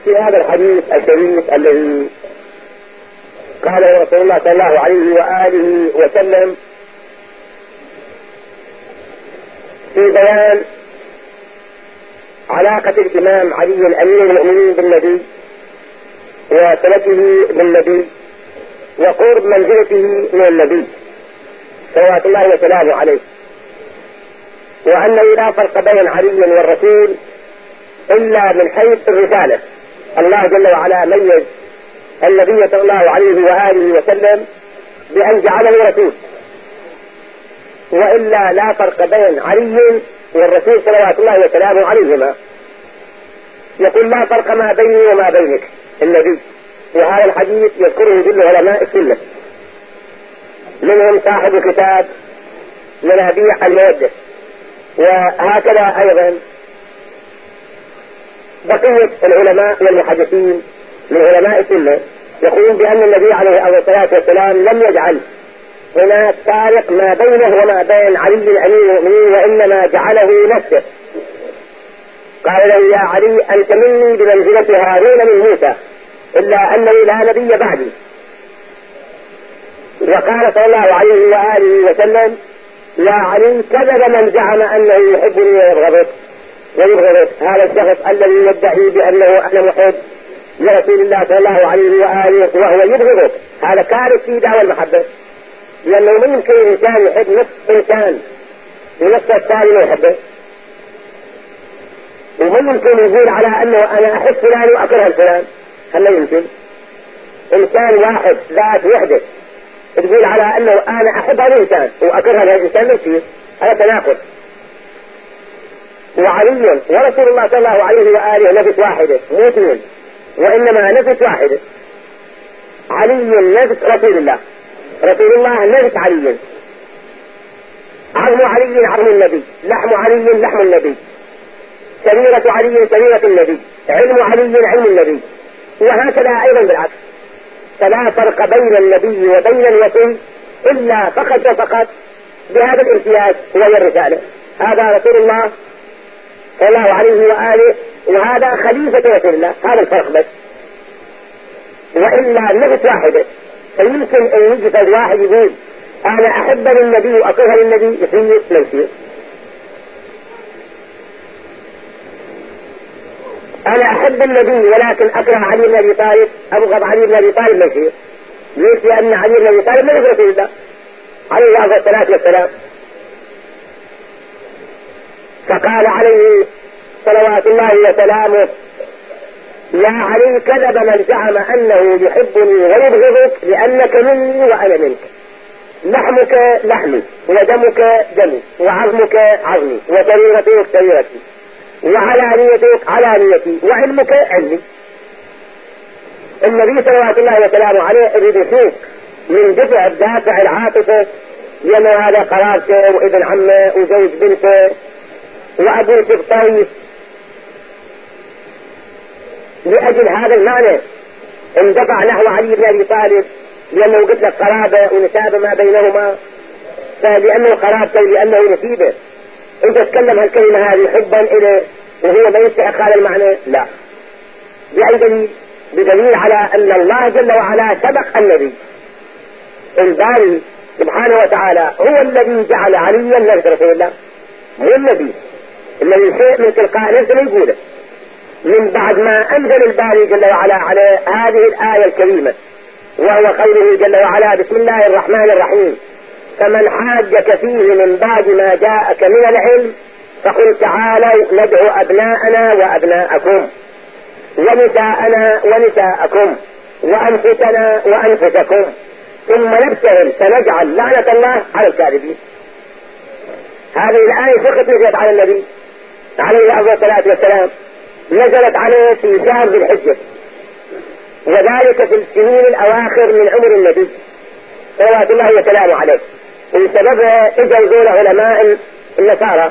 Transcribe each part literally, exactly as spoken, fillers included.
في هذا الحديث الشريف الذي قاله رسول الله صلى الله عليه وآله وسلم في بيان علاقة الإمام علي أمير المؤمنين بالنبي وصلته بالنبي وقرب منزلته من النبي صلوات الله وسلامه عليه، وأنه لا فرق بين علي والرسول إلا من حيث الرسالة. الله جل وعلا ميز النبي صلى الله عليه وآله وسلم بأن جعله رسول، وإلا لا فرق بين علي والرسول صلوات الله وسلامه عليهما. يقول لا فرق ما بيني وما بينك النبي، وهذا الحديث يذكره جل علماء السنة، منهم صاحب كتاب منابيع المودة، وهكذا أيضا بقية العلماء والمحدثين من علماء السنة يقولون بأن النبي عليه الصلاة والسلام لم يجعل هناك فارق ما بينه وما بين علي أمير المؤمنين، وإنما جعله نفسه. قال له يا علي أنت مني بمنزلة هارون من موسى، إلا أنه لا نبي بعدي. وقال صلى الله عليه وآله وسلم يا علي كذب من زعم أنه يحبني ويبغضك ويبغضك، هذا الشخص الذي يدعي بأنه أنا محب لرسول الله صلى الله عليه وآله وهو يبغضك، هذا كارث في دعوى المحبة، لأنه من يمكن الإنسان يحب نفس إنسان ونفس الثاني ما يحبه، ومن يمكن يقول على أنه أنا أحب فلان وأكره الفلان، هل لا يمكن؟ إنسان واحد ذات وحدة تقول على أنه أنا أحب هذا الإنسان وأكره هذا الإنسان، ما يصير، هذا تناقض. وعلي ورسول الله صلى الله عليه وآله نفس واحدة مو اثنين، وإنما نفس واحدة. علي نفس رسول الله، رسول الله نفس علي، عظم علي عظم النبي، لحم علي لحم النبي، سريرة علي سريرة النبي، علم علي علم النبي، وهكذا أيضا بالعكس. فلا فرق بين النبي وبين الوصي إلا فقط وفقط بهذا الامتياز وهي الرسالة. هذا رسول الله صلى الله عليه وآله، وهذا خليفة رسول الله، هذا الفرق بس، وإلا نفس واحدة. فيمكن أن يجي واحد يقول أنا أحب للنبي وأكره للنبي، يصير ما يصير. أنا أحب النبي ولكن أكره علي بن أبي طالب، أبغض علي بن أبي طالب، ما يصير. ليش؟ لأن علي بن أبي طالب ما رسول الله عليه أفضل الصلاة والسلام. فقال عليه صلوات الله وسلامه يا علي كذب من زعم أنه يحبني ويبغضك لأنك مني وأنا منك، لحمك لحمي ودمك دمي وعظمك عظمي وسريرتك سريرتي وعلانيتك علانيتي وعلمك علمي. النبي صلوات الله وسلامه عليه يريد يفوق من دفع الدافع العاطفة، لأنه هذا قرابته وابن عمه وزوج بنته وأبو سبطين. لأجل هذا المعنى اندفع نحو علي بن أبي طالب، لأنه قلت لك قرابة ونسابة ما بينهما، فلأنه قرابته لأنه نسيبه. انت تتكلم هالكلمة هذه حبا إليه وهو ما يستحق هذا المعنى؟ لا. بأي دليل؟ بدليل على أن الله جل وعلا سبق النبي الباري سبحانه وتعالى، هو الذي جعل عليا نفس رسول الله، مو النبي الذي شيء من تلقاء نفسه يقوله. من بعد ما أنزل الباري جل وعلا على هذه الآية الكريمة، وهو قوله جل وعلا بسم الله الرحمن الرحيم فمن حاجك فيه من بعد ما جاءك من العلم فقل تعالوا ندعو أبناءنا وأبناءكم ونساءنا ونساءكم وأنفسنا وأنفسكم ثم نبتهل فنجعل لعنة الله على الكاذبين. هذه الآية فقط نزلت على النبي عليه أفضل الصلاة والسلام، نزلت عليه في شهر ذي الحجة، وذلك في السنين الأواخر من عمر النبي صلوات الله وسلامه عليه. وسببها اجوا ذول علماء النصارى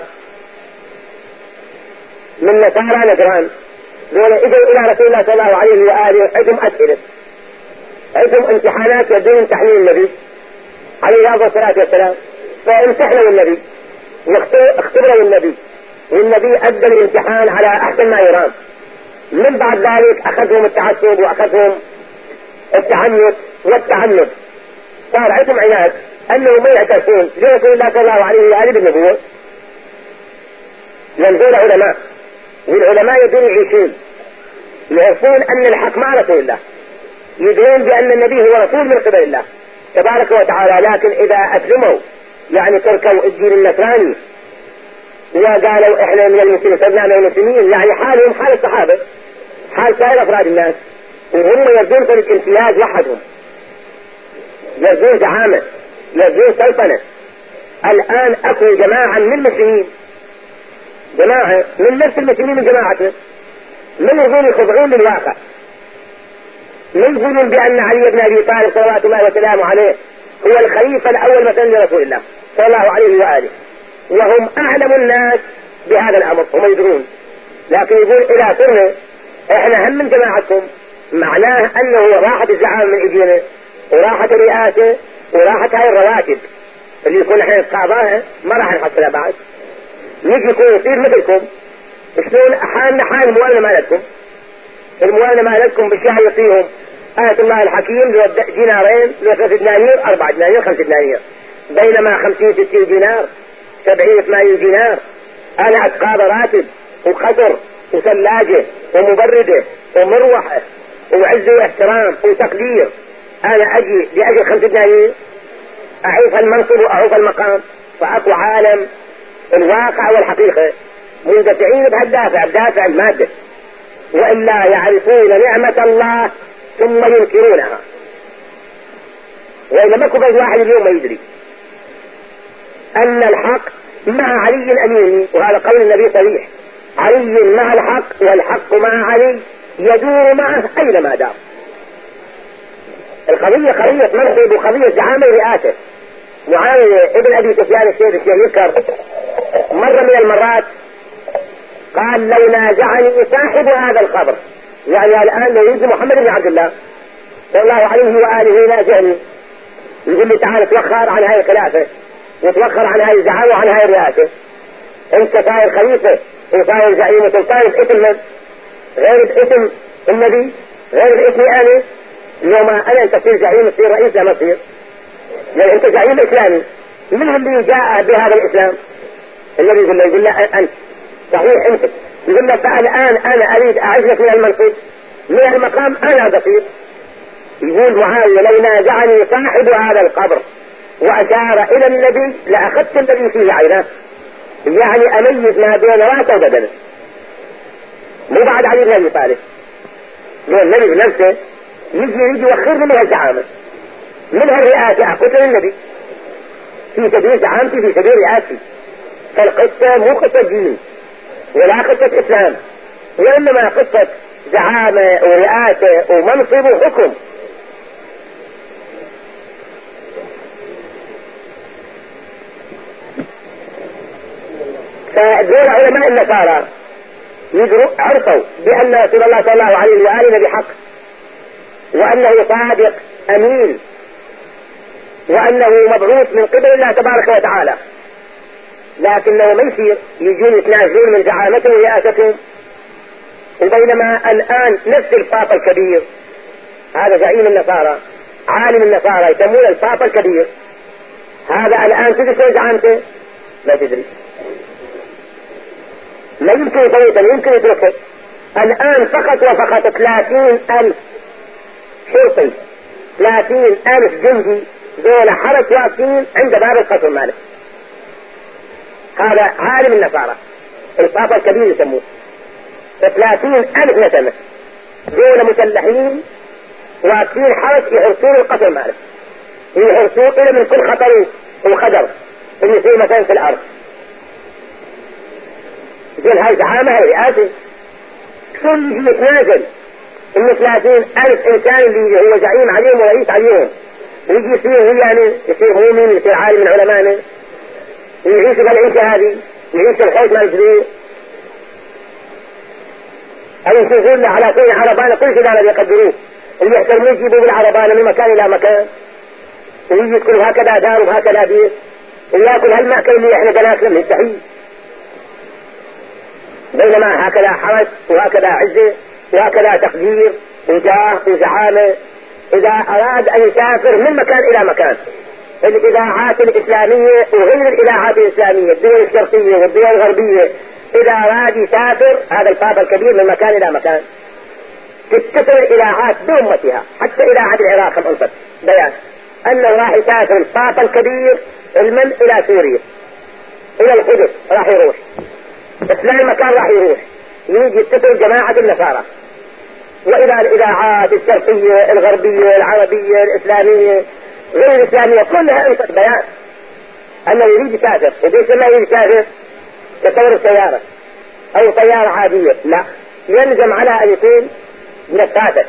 من نصارى نجران، ذول اجوا الى رسول الله صلى الله عليه واله، عندهم اسئله، عندهم امتحانات يبدون تحليل النبي عليه افضل الصلاه والسلام، فامتحنوا النبي واختبروا النبي، والنبي ادى الامتحان على احسن ما يرام، من بعد ذلك أخذهم التعصب وأخذهم التعنت والتعنت، صار عندهم عناد أنه ما يعترفون لرسول الله صلى الله عليه وآله بالنبوة. ينزل علماء، والعلماء يدون يعيشون يعرفون أن الحق مع رسول الله، يدرون بأن النبي هو رسول من قبل الله تبارك وتعالى. لكن إذا أسلموا يعني تركوا الدين النصراني وقالوا إحنا من المسلمين صرنا من المسلمين، يعني حالهم حال الصحابة، حال سائر أفراد الناس، وهم يرجون في الامتياز وحدهم، يرجون زعامة، يرجون سلطنة. الآن أكو جماعة من المسلمين، جماعة من نفس المسلمين من جماعتنا، من يقولون يخضعون للواقع، من يقولون بأن علي بن أبي طالب صلوات الله وسلامه عليه هو الخليفة الأول مثلا لرسول الله صلى الله عليه وآله، وهم أعلم الناس بهذا الأمر، هم يدرون. لكن يقول إذا صرنا إحنا هم من جماعتكم، معناه أنه راحت الزعامة من إيدينا وراحت الرئاسة وراحت هاي الرواتب اللي يكون احنا نتقاضاها ما راح نحصلها بعد. نجي يكون يصير مثلكم، شلون حالنا حال الموازنة مالتكم، الموازنة مالتكم بالشهر يعطيهم آية الله الحكيم دينارين ثلاثة دنانير أربعة دنانير خمسة دنانير، بينما خمسين ستين دينار سبعين ثمانين دينار أنا أتقاضى راتب وقطر وثلاجة ومبردة ومروحة وعز واحترام وتقدير. أنا أجي لأجل خمسة دنانير أعوف المنصب وأعوف المقام. فأكو عالم الواقع والحقيقة مندفعين بهالدافع، بدافع المادة، وإلا يعرفون نعمة الله ثم ينكرونها. وإذا ما كفر واحد اليوم ما يدري أن الحق مع علي الأمين، وهذا قول النبي صريح، علي مع الحق والحق مع علي يدور معه أينما دار. القضية قضية منصب وقضية زعامة رئاسة. معاوية ابن أبي سفيان السيد الشيخ يذكر مرة من المرات قال لو نازعني صاحب هذا القبر، يعني الآن لو يجي محمد بن عبد الله صلى الله عليه وآله نازعني يقول لي تعال توخر عن هاي الخلافة وتوخر عن هاي الزعامة وعن هاي الرئاسة، انت صاير خليفة وصاير زعيم وسلطان باسم من؟ غير باسم النبي، غير باسمي أنا. لو ما أنا أنت تصير زعيم تصير رئيس لا ما تصير، يعني أنت زعيم إسلامي. من اللي جاء بهذا الإسلام؟ النبي يقول له يقول له أنت صحيح أنت، يقول له فالآن أنا أريد أعزلك من المنصب من المقام أنا بصير. يقول معاوية لو نازعني صاحب هذا القبر وأشار إلى النبي لأخذت الذي فيه عيناه، يعني أميز ما بين رأسه وبدنه، مو بعد علي بن أبي طالب. لو النبي بنفسه يجي يجي يوخرني من الزعامة من هالرئاسة أقتل النبي في سبيل زعامتي في سبيل رئاسي. فالقصة مو قصة دين ولا قصة إسلام، وإنما قصة زعامة ورئاسة ومنصب وحكم. فدول علماء النصارى يدروا عرفوا بأن رسول الله صلى الله عليه وآله بحق، وأنه صادق أمين، وأنه مبعوث من قبل الله تبارك وتعالى. لكنه ما يصير يجون يتنازلون من زعامته ورئاسته. وبينما الآن نفس البابا الكبير هذا زعيم النصارى عالم النصارى يسمونه البابا الكبير، هذا الآن تدري شو زعامته؟ لا تدري، لا يمكن يفوتها، يمكن يتركها. الآن فقط وفقط ثلاثين ألف شرطي، ثلاثين ألف جندي دول حرس واقفين عند باب القصر ماله. هذا عالم النصارى البابا الكبير يسموه. ثلاثين ألف نسمة دول مسلحين واقفين حرس يحرسون القصر ماله، يحرسون إلى من كل خطر وخدر اللي يصير مثلا في الأرض. يقول هاي زعامة هاي رئاسة. شلون يجي يتنازل إن ثلاثين ألف إنسان اللي هو زعيم عليهم ورئيس عليهم ويجي يصير هو يعني يصير مؤمن يصير عالم من علمائنا ويعيش بالعيشة هذه يعيش الحوش مال الجديد أو يشوفون له على كل عربانة كل شيء هذا يقدروه اللي يحترمون يجيبوا بالعربانة من مكان إلى مكان ويجي يدخل هكذا دار وهكذا بيت ويأكل هالمأكل اللي احنا بناكله مستحيل. بينما هكذا حرس وهكذا عزة وهكذا تقدير وجاه وزعامة. إذا أراد أن يسافر من مكان إلى مكان، الإذاعات الإسلامية وغير الإذاعات الإسلامية، الدول الشرقية والدول الغربية، إذا أراد يسافر هذا البابا الكبير من مكان إلى مكان تتصل الإذاعات بأمتها. حتى إذاعة العراق كم أنصت بيان أنه راح يسافر البابا الكبير المن إلى سوريا، إلى القدس راح يروح، إسلام مكان راح يروح، يجي يتصل جماعة النصارى. وإلى الإذاعات الشرقية الغربية العربية الإسلامية غير الإسلامية كلها أنصت بيان أنه يريد يسافر. وليس ما يريد يسافر تصور السيارة أو طيارة عادية، لا، يلزم على أن يكون من السافر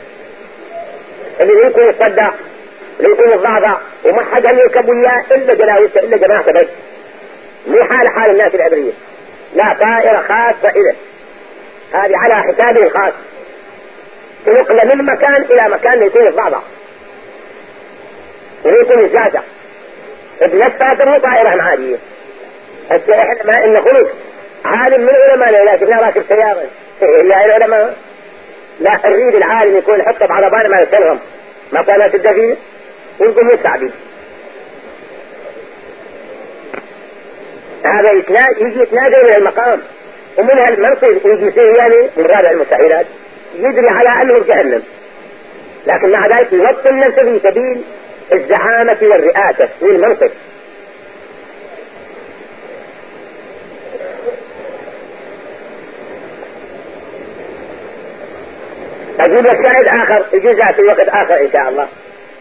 اللي يكون يصدع اللي يكون الضعضع وما حد أن يركب وياه إلا جلاوسه إلا جماعته بس، مو حال حال الناس العبرية، لا، طائرة خاصة إذا هذه على حسابه الخاص تنقل من مكان إلى مكان يكون الضعضع ويكون الزازع بنفسها مو طائرة عادية. هسه احنا ما ان خلص عالم من العلماء لا شفنا راكب سيارة يا العلماء، لا، نريد العالم يكون حطه بعربان ما يستلهم ما كانت الدفير ويقوم يستعبد. هذا يجي يتنازل من المقام ومن هالمنصب يجي سيرياني من رابع المستحيلات يدري على انه جهنم، لكن مع ذلك يوطن نفسه في سبيل الزعامة والرئاسة والمنصب. أجيب لك شاهد آخر يجوز في وقت آخر إن شاء الله.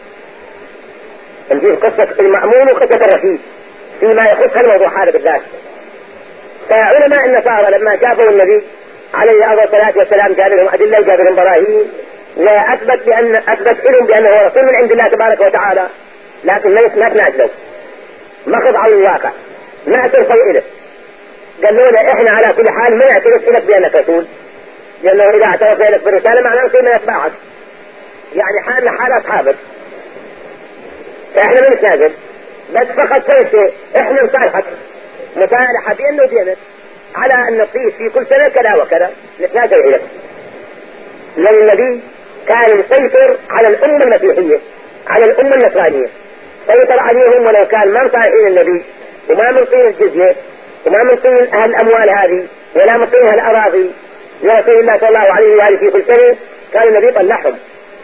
نجيب قصة المأمون وقصة الرشيد فيما يخص الموضوع هذا بالذات. فعلماء النصارى لما جابوا النبي عليه أفضل الصلاة والسلام جاب لهم أدلة وجاب لهم براهين وأثبت بأن أثبت لهم بأنه هو رسول من عند الله تبارك وتعالى، لكن ما ما تنازلوا، ما خضعوا للواقع، ما اعترفوا إله. قالوا له إحنا على كل حال ما نعترف لك بأنك رسول، لأنه إذا اعترف لك بالرسالة معناه نصير من أتباعك، يعني حالنا حال أصحابك، فإحنا ما نتنازل، بس فقط كل شيء إحنا نصالحك مصالحة بيننا وبينك على أن نطيش في كل سنة كذا وكذا نتنازل إليك. لأن النبي كان يسيطر على الأمة المسيحية على الأمة النصرانية، سيطر عليهم ولو كان ما مصالحين النبي وما منطين الجزية وما منطين أهل الأموال هذه ولا منطين أهل الأراضي لرسول الله صلى الله عليه وآله في كل سنة، كان النبي طلعهم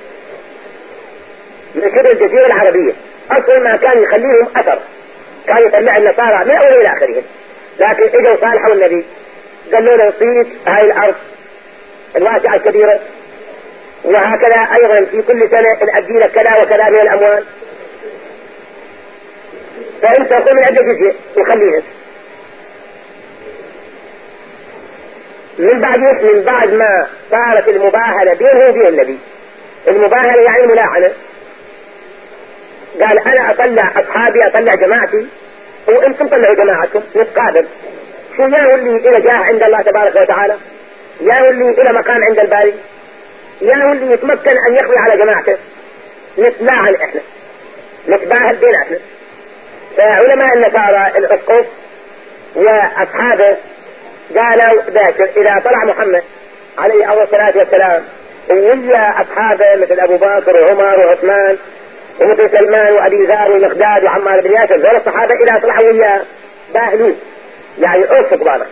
من شبه الجزيرة العربية، أصلا ما كان يخليهم أثر، كان يطلع النصارى من أول إلى آخرهم، لكن إجوا صالحوا النبي قالوا له يعطيك هاي الأرض الواسعة الكبيرة، وهكذا أيضا في كل سنة نأدي لك كذا وكذا من الأموال، فأنت تأخذ من عدة جزية وخليها. من بعد من بعد ما صارت المباهلة بينه وبين النبي، المباهلة يعني ملاعنة، قال أنا أطلع أصحابي أطلع جماعتي وأنتم طلعوا جماعتكم نتقابل، شو يا اللي إلى جاه عند الله تبارك وتعالى، يا اللي إلى مقام عند الباري، يا اللي يتمكن أن يقضي على جماعته، نتلاعن إحنا نتباهل بيناتنا. فعلماء النصارى الأسقف وأصحابه قالوا باكر إذا طلع محمد عليه أفضل الصلاة والسلام ويا أصحابه مثل أبو بكر وعمر وعثمان ومثل سلمان وأبي ذر ومقداد وعمار بن ياسر، ذول الصحابة إذا طلعوا وياه باهلوه يعني أوفق بابا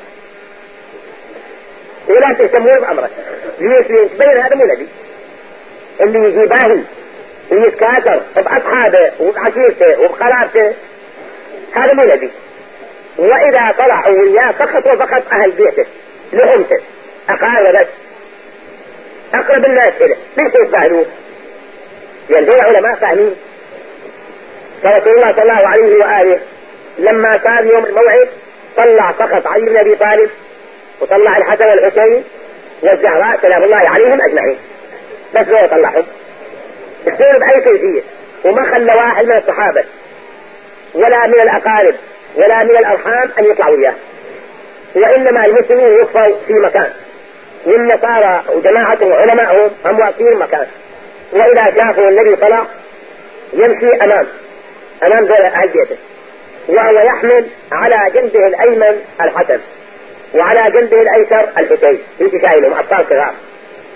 ولا تهتمون بأمرك، ليش يتبين هذا مو نبي اللي يجي باهي ويتكاثر بأصحابه وبعشيرته وبقرابته، هذا مو نبي. وإذا طلعوا وياه فقط وفقط أهل بيته لحمته أقارب بس أقرب الناس إليه، ليش يتباهلوه؟ لأن دول علماء فاهمين. فرسول الله صلى الله عليه وآله لما صار يوم الموعد طلع فقط علي بن أبي طالب وطلع الحسن والحسين والزهراء سلام الله عليهم أجمعين، بس هو طلعهم يصير بأي كيفية، وما خلى واحد من الصحابة ولا من الأقارب ولا من الأرحام أن يطلعوا إياه، وإنما المسلمين يقفوا في مكان والنصارى وجماعتهم وعلمائهم هم واقفين مكان، وإذا شافوا النبي طلع يمشي أمام أمام دول أهل بيته، وهو يحمل على جنبه الأيمن الحسن وعلى جنبه الأيسر الحسين، يمشي شايلهم أطفال صغار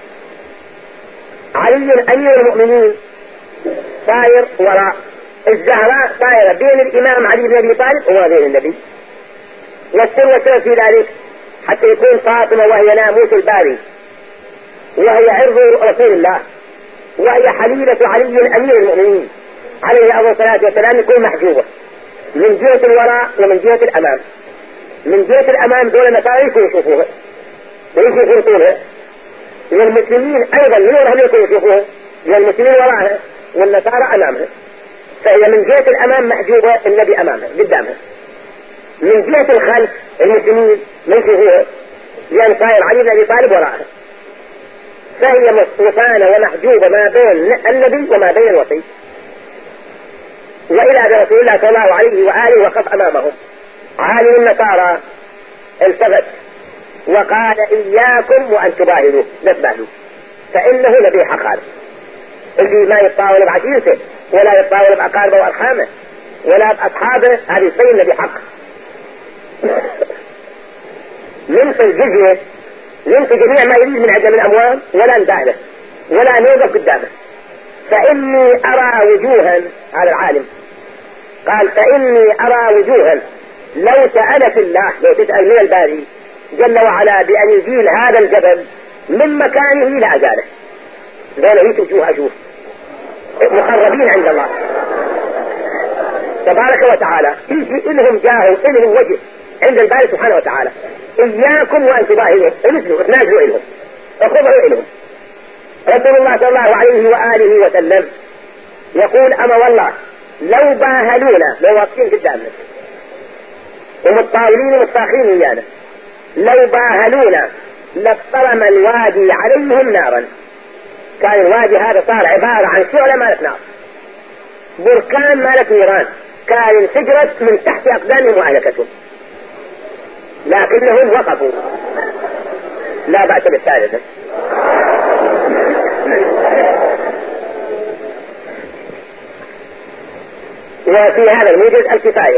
وعلي أمير المؤمنين صاير وراء الزهراء، صايرة بين الإمام علي بن أبي طالب وما بين النبي. والسر والسبب في ذلك حتى يكون فاطمة وهي ناموس الباري، وهي عرض رسول الله، وهي حليلة علي أمير المؤمنين عليه أفضل الصلاة والسلام، يكون محجوبة من جهة الوراء ومن جهة الأمام. من جهة الأمام دول النصارى يشوفوها ويشوفون طولها، والمسلمين أيضا من وراءهم يشوفوها، والمسلمين وراءها والنصارى أمامها. فهي من جهة الأمام محجوبة، النبي أمامها قدامها. من جهة الخلف المسلمين ما يشوفوها، لأن صاير علي بن أبي طالب وراءها. فهي مصطفانة ومحجوبة ما بين النبي وما بين الوصي. وإلى برسول الله صلى الله عليه وآله وقف أمامهم. عالم النصارى التفت وقال إياكم وأن تباهلوا، لا تباهلوا، فإنه نبي حق هذا، اللي ما يتطاول بعشيرته ولا يتطاول بأقاربه وأرحامه ولا بأصحابه، هذه يصير نبي حق. ننفي الجزية، ننفي جميع ما يريد من عدم الأموال، ولا نباهله ولا نوقف قدامه. فإني أرى وجوها، هذا العالم قال فإني أرى وجوها لو سألت الله، لو تسأل من الباري جل وعلا بأن يزيل هذا الجبل من مكانه لأزاله. ذولا هيك وجوه أشوف مقربين عند الله تبارك وتعالى، يجي إلهم جاه إلهم وجه عند الباري سبحانه وتعالى. إياكم وأن تباهلوا، انزلوا اتنازلوا إلهم، اخضعوا إلهم. رسول الله صلى الله عليه وآله وسلم يقول أما والله لو باهلونا، لو واقفين قدامنا ومتطاولين ومتفاخرين ويانا، لو باهلونا لاقترم الوادي عليهم نارا. كان الوادي هذا صار عبارة عن شعلة مالت نار، بركان مالت نيران، كان انفجرت من تحت أقدامهم وأهلكتهم، لكنهم وقفوا. لا بأس بالثالثة. وفي هذا الموجز الكفاية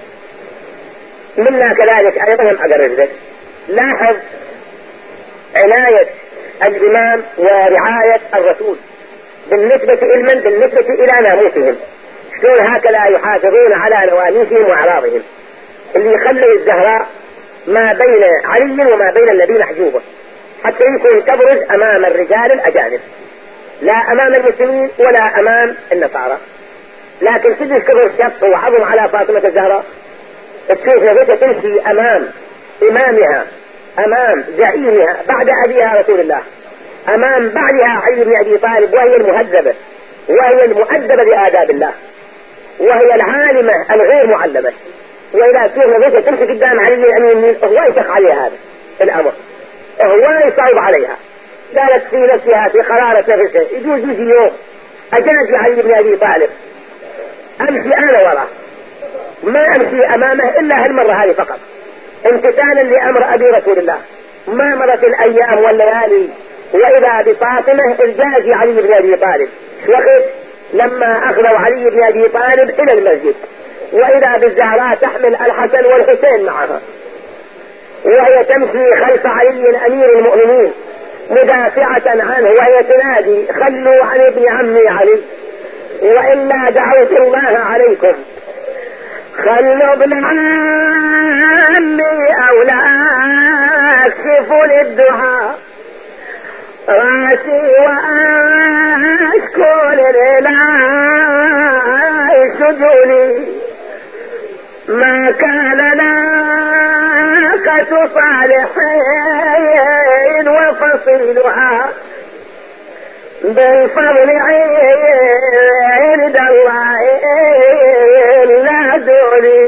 منا كذلك أيضا أقرر ذلك. لاحظ عناية الإمام ورعاية الرسول بالنسبة علما بالنسبة إلى ناموسهم، شلون هكذا يحافظون على نواميسهم وأعراضهم، اللي يخلوا الزهراء ما بين علي وما بين النبي محجوبة حتى يكون تبرز أمام الرجال الأجانب، لا أمام المسلمين ولا أمام النصارى. لكن تجلس كبر شق وعظم على فاطمة الزهراء، تشوف نفسها تمشي أمام إمامها، أمام زعيمها بعد أبيها رسول الله، أمام بعدها علي بن أبي طالب، وهي المهذبة وهي المؤدبة بآداب الله وهي العالمة الغير معلمة. وإذا تشوف نفسها تمشي قدام علي الأمين، هو يشق عليها هذا الأمر، هو يصعب عليها. قالت في نفسها في قرارة نفسها يجوز يجي يوم أجازي علي بن أبي طالب أمشي أنا وراه، ما أمشي أمامه إلا هالمرة هذه فقط، امتثالا لأمر أبي رسول الله. ما مرت الأيام والليالي وإذا بفاطمة إرجاج علي بن أبي طالب، وقت لما أخذوا علي بن أبي طالب إلى المسجد، وإذا بالزهراء تحمل الحسن والحسين معها، وهي تمشي خلف علي أمير المؤمنين مدافعة عنه، وهي تنادي خلوا عن ابن عمي علي وإلا دعوت الله عليكم، خلوا ابن عمي أو لا أكشفوا للدعاء راسي وأشكو لله سجوني، ما كان ناقة صالحين وفصيلها بالفضل عند الله لا دوني،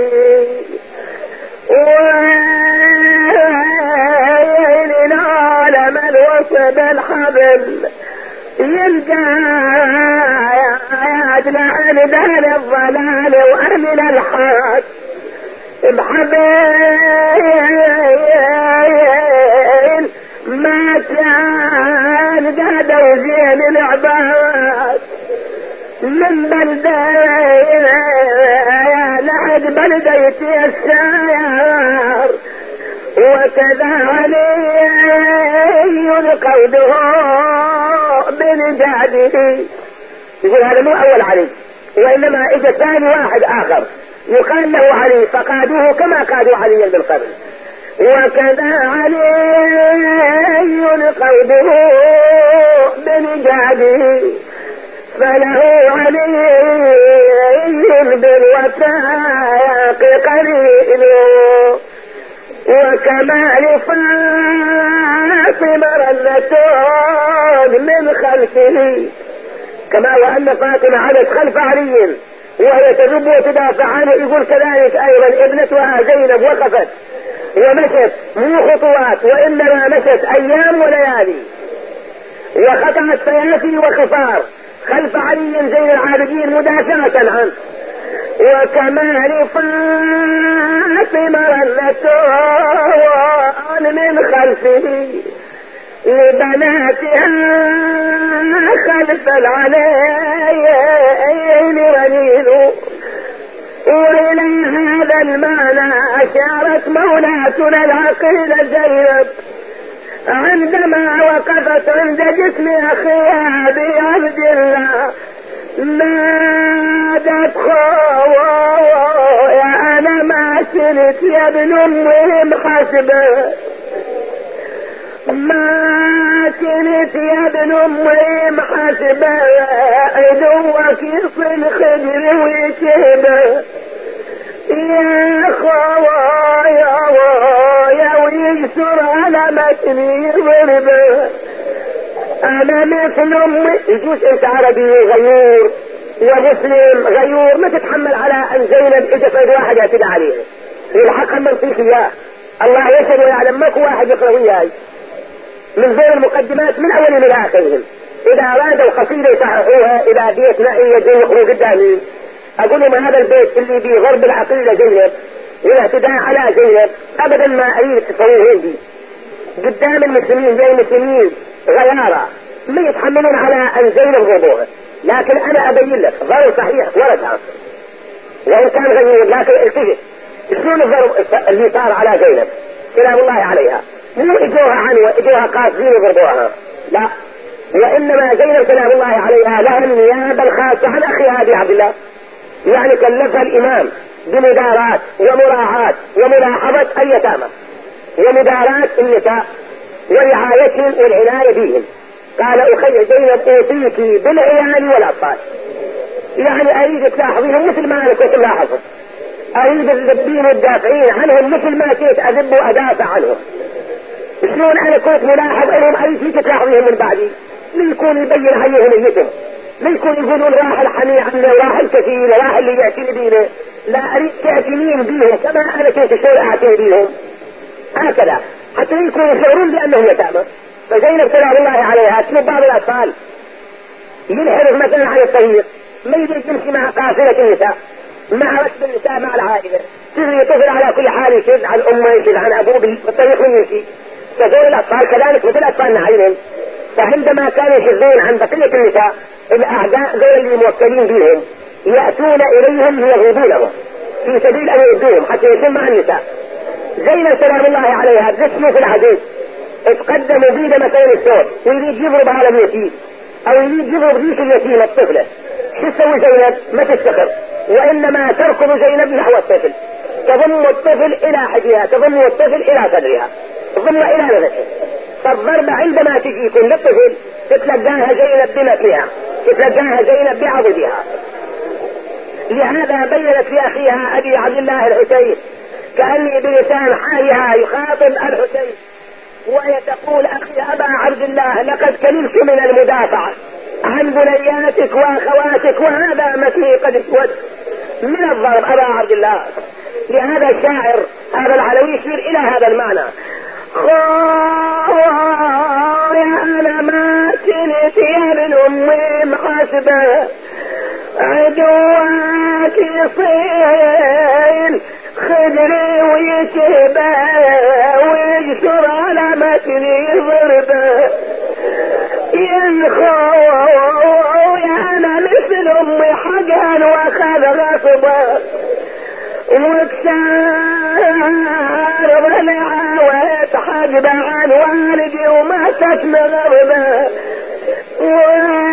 ويل العالم الوصب الحبل يلقى يدلع عن دار الضلال وأهل الحق بحبيل ما كان قادوا زين العباد من بلدين لحد بلديتي السيار، وكذا علي قوده بن بنجاده. يقول هذا مو أول علي، وإنما إجا ثاني واحد آخر يقال له علي فقادوه كما قادوا عليا بالقبل. وكذا علي قوده بنجاده فله علي بالوثائق قليل. وكمال فاطمة رنة من خلفه، كما وأن فاطمة علت خلف علي وهي تذب وتدافع عنه. يقول كذلك أيضا ابنتها زينب وقفت ومشت مو خطوات وإنما مشت أيام وليالي وخطأت سياسي وخفار خلف علي زين العابدين مدافعة عنه. وكمال فاطمة رنة من خلفه لبناتها خلف العليين رنين. وإلى هذا المعنى أشارت مولاتنا العقيلة زينب عندما وقفت عند جسم أخيها بعبد الله، نادت يا أنا ما كنت يا ابن أمهم حسبه، ما كنت يا ابن أمهم حسبه، عدوك يصل خدر ويشهبه يا خوايا يا ويكسر على متني ضربه. أنا مثل أمي. يجوز أنت عربي غيور ومسلم غيور ما تتحمل على أن زينب إجا فرد واحد يعتدى عليه. الحق من فيك إياه، الله يشهد ويعلم ماكو واحد يقرأ وياي من غير المقدمات من أول من آخرهم. إذا أرادوا قصيدة يصححوها إلى بيت نائي يجوا يخرجوا قدامي أقول لهم هذا البيت اللي فيه غرب العقيدة زينب والاعتداء على زينب أبدا ما أريد تصوروهن دي قدام المسلمين زي المسلمين غيارة ما يتحملون على أن زينب غربوها. لكن أنا أبين لك ضرب صحيح وردها وإن كان غيور، لكن التفت شلون الضرب اللي صار على زينب سلام الله عليها. مو اجوها عنوة اجوها قاصدين وضربوها، لا، وإنما زينب سلام الله عليها لها النيابة الخاصة عن أخيها أبي عبد الله. يعني كلفها الإمام بمداراة ومراعاة وملاحظة اليتامى ومداراة النساء ورعايتهم والعناية بهم. قال أخي زينب أوصيك بالعيال والأطفال، يعني أريد تلاحظيهم مثل ما أنا كنت لاحظهم، أريد الذبين والدافعين عنهم مثل ما كنت أذب وأدافع عنهم. شلون أنا كنت ملاحظ أنهم أريد تلاحظيهم من بعدي، لا يكون يبين عليهم اليتم، لا يكون يقولون راح الحني عنه راح الكثير راح اللي يعتني بينه، لا أريد تعتنين بيهم كما أنا كنت شلون أعتني بيهم هكذا حتى يكونوا يشعرون بأنهم يتامى. فزينب سلام الله عليها تشوف بعض الأطفال ينحرف مثلا عن الطريق ما يريد يمشي مع قافلة النساء مع ركب النساء مع العائلة، تجري طفل على كل حال يشد عن أمه يشد عن أبوه بالطريق من يمشي. فدول الأطفال كذلك مثل أطفالنا عينهم. فعندما كانوا يشدون عن بقية النساء الأعداء دول اللي موكلين بهم يأتون إليهم ليغيبونهم في سبيل أن يردوهم حتى يتم مع النساء. زينب سلام الله عليها بسيوف العدو اتقدموا بيد مكان الصوت ويريد يضرب على اليتيم او يريد يضرب ذيك اليتيمة الطفلة، شو تسوي زينب؟ ما تستخر، وانما تركض زينب نحو الطفل، تضم الطفل الى حجرها، تضم الطفل الى صدرها، تضمه الى نفسه. فالضربة عندما تجي يكون للطفل تتلقاها زينب بمثلها، تتلقاها زينب بعضدها. لهذا بينت لأخيها أبي عبد الله الحسين كأني بلسان حالها يخاطب الحسين وهي تقول أخي أبا عبد الله لقد كلمت من المدافعة عن بنياتك وأخواتك وهذا مثلي قد اسود من الضرب أبا عبد الله. لهذا الشاعر هذا العلوي يشير إلى هذا المعنى. خايا أنا ما كنت يا ابن أمي محاسبة عدوك يصيل خدري ويشبه ويجسر على متني ضربه يا خويا أنا مثل أمي حقا وأخذ غصبه وكسار ضلعه حجب عن والدي وما تسمى غربه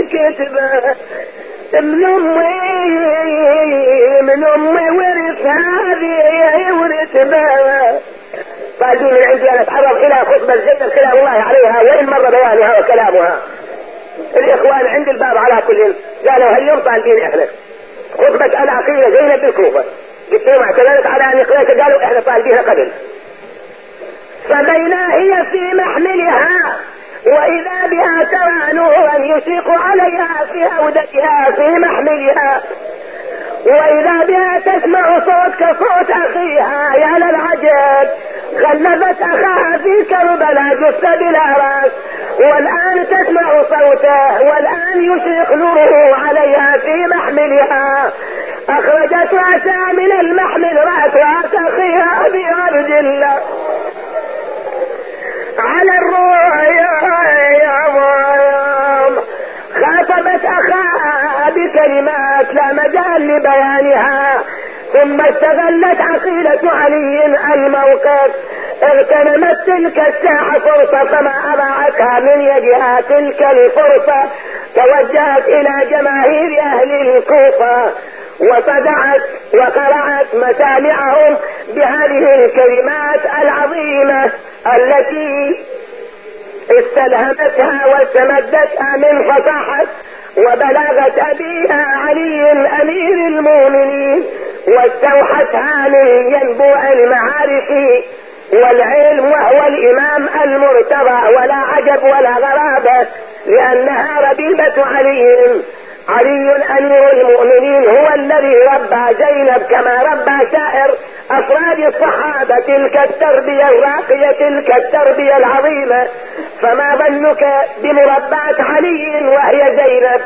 الكتبة من امي من امي ورث هذه ورث بها. قال من عندي انا اتعرض الى خطبة زينب سلام الله عليها وان مر بيانها وكلامها. الاخوان عند الباب على كل قالوا هل يرضى الدين احنا خطبة العقيدة زينب بالكوفة. قلت لهم اعتمدت على ان قريت قالوا احنا طالبينها قبل. فبينا هي في محملها واذا بها ترى نورا يشرق عليها في عودتها في محملها واذا بها تسمع صوت كصوت اخيها. يا للعجب غلبت اخاها في كربلاء جثة بلا راس والان تسمع صوته والان يشرق نوره عليها في محملها. اخرجت راسها من المحمل رأت راس اخيها بعرض الله على الروح يا مريم. خاطبت اخاها بكلمات لا مجال لبيانها ثم استغلت عقيلة علي الموقف. اغتنمت تلك الساعة فرصة فما اضاعتها من يدها تلك الفرصة. توجهت الى جماهير اهل الكوفة وصدعت وقرعت مسامعهم بهذه الكلمات العظيمة التي استلهمتها واستمدتها من فصاحة وبلاغة أبيها علي أمير المؤمنين واستوحتها من ينبوع المعارف والعلم وهو الإمام المرتضى. ولا عجب ولا غرابة لأنها ربيبة علي. علي أمير المؤمنين هو الذي ربى زينب كما ربى سائر أفراد الصحابة تلك التربية الراقية تلك التربية العظيمة. فما ظنك بمرباة علي وهي زينب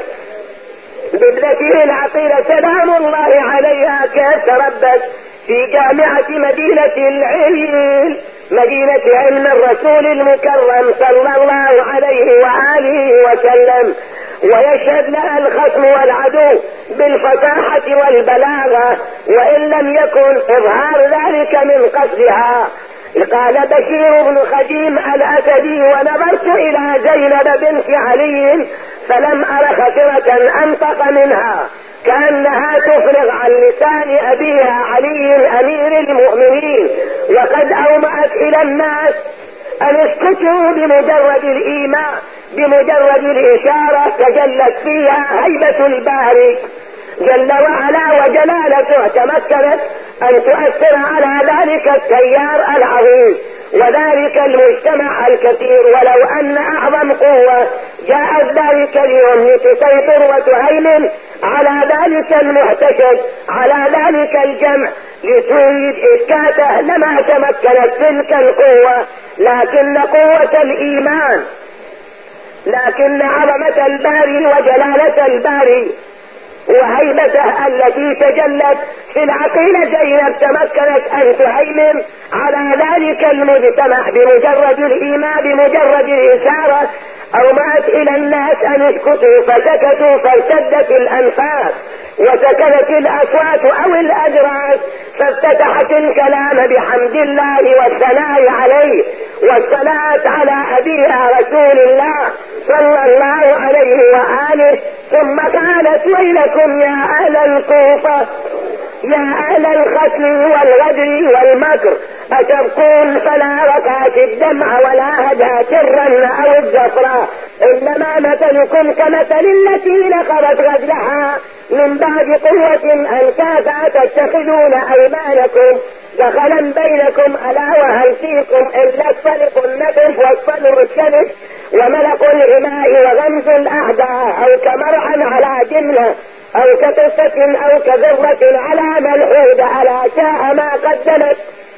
بابنته العقيلة سلام الله عليها كيف تربت في جامعة مدينة العلم مدينة علم الرسول المكرم صلى الله عليه وآله وسلم. ويشهد لها الخصم والعدو بالفصاحة والبلاغة وإن لم يكن إظهار ذلك من قصدها. قال بشير بن خديم الأسدي ونظرت إلى زينب بنت علي فلم أر خسرة أنطق منها كأنها تفرغ عن لسان أبيها علي أمير المؤمنين وقد أومأت إلى الناس أن اسكتوا بمجرد الإيماء بمجرد الإشارة تجلت فيها هيبة الباري جل وعلا وجلالته تمكنت أن تؤثر على ذلك التيار العظيم وذلك المجتمع الكثير. ولو أن أعظم قوة جاءت ذلك اليوم لتسيطر وتهيمن على ذلك المحتشد على ذلك الجمع لتريد إسكاته لما تمكنت تلك القوة. لكن قوة الإيمان لكن عظمة الباري وجلالة الباري وهيبته التي تجلت في العقيلة زينب تمكنت أن تهيمن على ذلك المجتمع بمجرد الإيمان بمجرد الإشارة أومأت إلى الناس أن اسكتوا فسكتوا فارتدت الأنفاس وسكنت الأصوات أو الأجراس فافتتحت الكلام بحمد الله والثناء عليه والصلاة على أبيها رسول الله صلى الله عليه وآله. ثم قالت ويلكم يا أهل الكوفة يا أهل الختم والغدر والمكر أتبقون فلا ركعت الدمع ولا هدات الرن أو الزفرة إنما مثلكم كمثل التي نقضت غزلها من بعد قوة أنكاثا تتخذون أيمانكم دخلا بينكم ألا وهل فيكم إلا الصلق النتف والصلر الشمس وملق الإماء وغمز الأعداء أو كمرعا على جملة أو كقصة أو كذرة على ملحود ألا شاء ما قدمت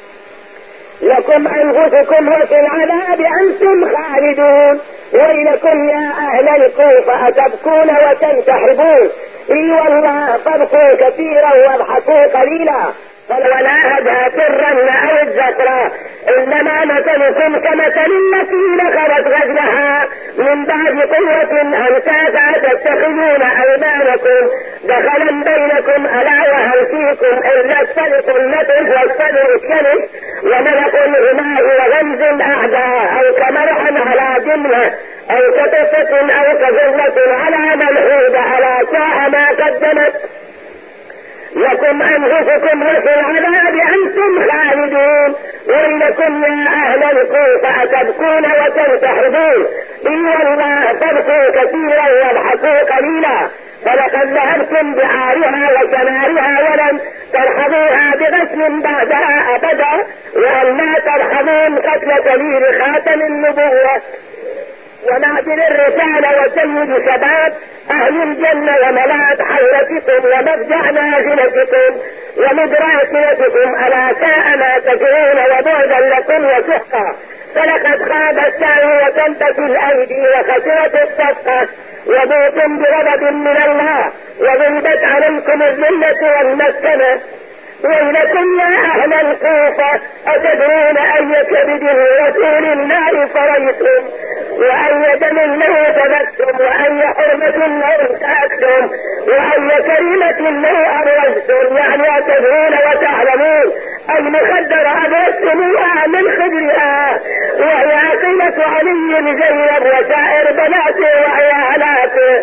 لكم أنفسكم وفي العذاب أنتم خالدون. ويلكم يا أهل الكوفة أتبكون وتنتحبون إي والله فابكوا كثيرا واضحكوا قليلا ولا هدها الرن أو الزفرة إنما مثلكم كمثل التي نخرت غزلها من بعد قوة أنكاثا تتخذون أيمانكم دخلا بينكم ألا وهل فيكم إلا السلق النتف والصدر الشمس وملق الإماء وغمز الأعداء أو كمرح على كجملة أو كقصة أو كجملة على ملحوظة ألا ساء ما قدمت لكم أنفسكم وفي العذاب أنتم خالدون. وإنكم يا أهل الكوفة أتبكون وتنتحبون إن الله تبكوا كثيرا واضحكوا قليلا فلقد ذهبتم بعارها وثمارها ولم ترحبوها بغسل بعدها أبدا وأن لا ترحبون قتل دليل خاتم النبوة ومعدن الرسالة وسيد شباب أهل الجنة وملاذ حيرتكم ومفجع نازلتكم ومدراسلتكم ألا ساء ما تجرون وبعدا لكم وسحقا. فلقد خاب السعي وتنبت الأيدي وخسرت الصفقة وذوقتم بغضب من الله وضربت عليكم الذلة والمسكنة. ويلكم يا أهل الكوفة أتدرون أي كبد رسول الله فريتم وأي دم له تبكتم وأي حرمة له انتهكتم وأي كريمة له أبرزتم يعني أتدرون وتعلمون المخدر أبرزتموها من خدرها وهي عقيلة علي زينب وسائر بناته وهي هلاته.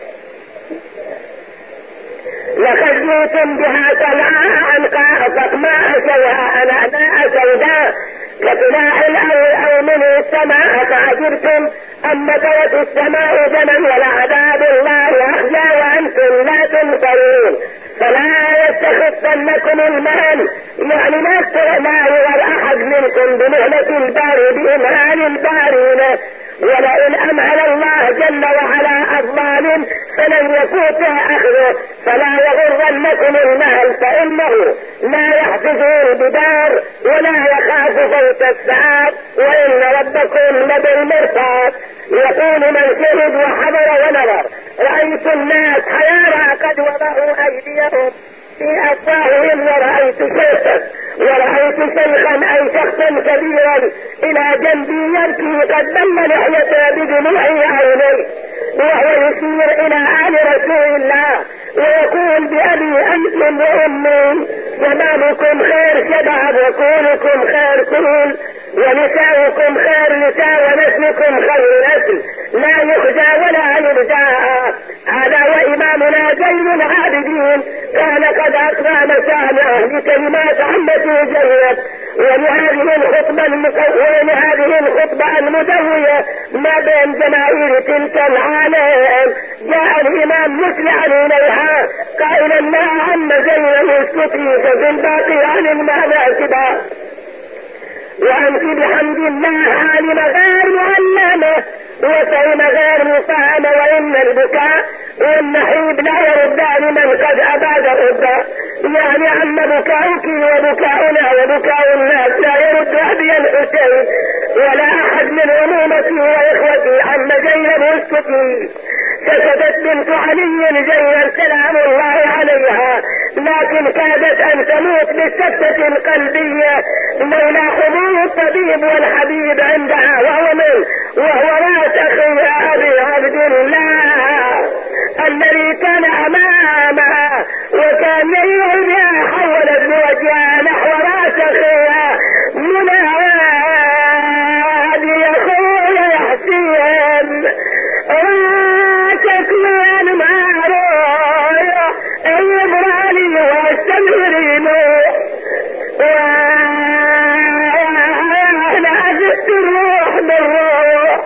لقد جئتم بها طلعاء فما أسوها أناء سوداء كطلاع الأرض أو من السماء فعجبتم أم طوت السماء دما ولعذاب الله أخزى وأنتم لا تنصرون. فلا يستخفنكم المال يعني لا يغر أحد منكم بمهلة الباري بإمهال البارين ولئن أمهل الله جل وعلا الظالم فلن يفوته أخذه. فلا يغرنكم المال فإنه لا يحفظ البدار ولا يخاف فوت السعاد وإن ربكم لبالمرصاد. يقول من شهد وحضر ونظر رأيت الناس حيارى قد وضعوا أيديهم في أفواههم ورأيت شيخا ورأيت شيخا أي شخصا كبيرا إلى جنبي يبكي قد بل لحيته بدموع عينيه وهو يشير إلى آل رسول الله ويقول بأبي أنتم وأمي شبابكم خير شباب وكونكم خير كون ونساؤكم خير نساء ونسلكم خير نسل لا يخزى ولا يرجاء. هذا وإمامنا زين العابدين كان قد أقرأ مسامعه بكلمات عمته زينب. ولهذه الخطبة ولهذه الخطبة المدوية ما بين جماهير تلك العالم جاء الإمام مسرعا إليها قائلا ما عم زينب اسكتي ففي الباقي عن المناسبة وأنت بحمد الله عالم غير معلمة وسيم غير مفاهمة وإن البكاء والنحيب لا يردان من قد أباد ردا. يعني عم بكاؤك وبكاؤنا وبكاء الناس لا يرد أبي الحسين ولا أحد من أمومتي وإخوتي عم زينب اسكتي. سكتت بنت علي زينب سلام الله عليها لكن كادت أن تموت بالسكتة القلبية لولا حضور الطبيب والحبيب عندها وهو من وهو راس أخيها أبي عبد الله الذي كان أمامها وكان يريد بها حولت بوجهها نحو راس أخيها منادي يا أخويا يا حسين راسك من معروف يبرالي واستمرين وانا أزدت الروح بالروح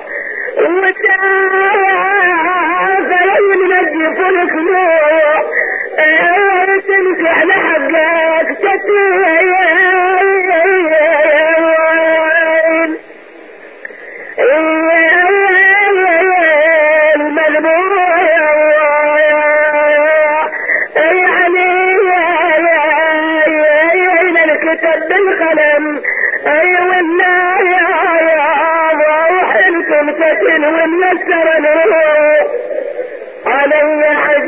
وتعافين نجفلك نوح تمسح لحقك تتوين بالقلم اي والله يا يا وحلكم تتن والنسر نروح علي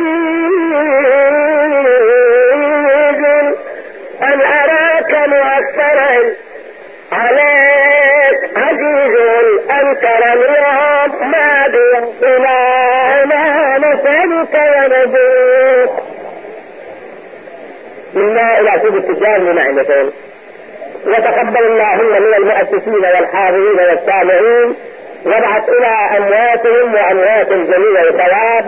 عزيز ان اراك مؤثرا عليك عزيز ان ترى اليوم ما بيصنا ما نسألك ونبوك. منا الى سيد التجار بمعنى وتقبل اللهم من المؤسسين والحاضرين والسامعين يبعث إلى أمواتهم وأموات الجميع ثوابا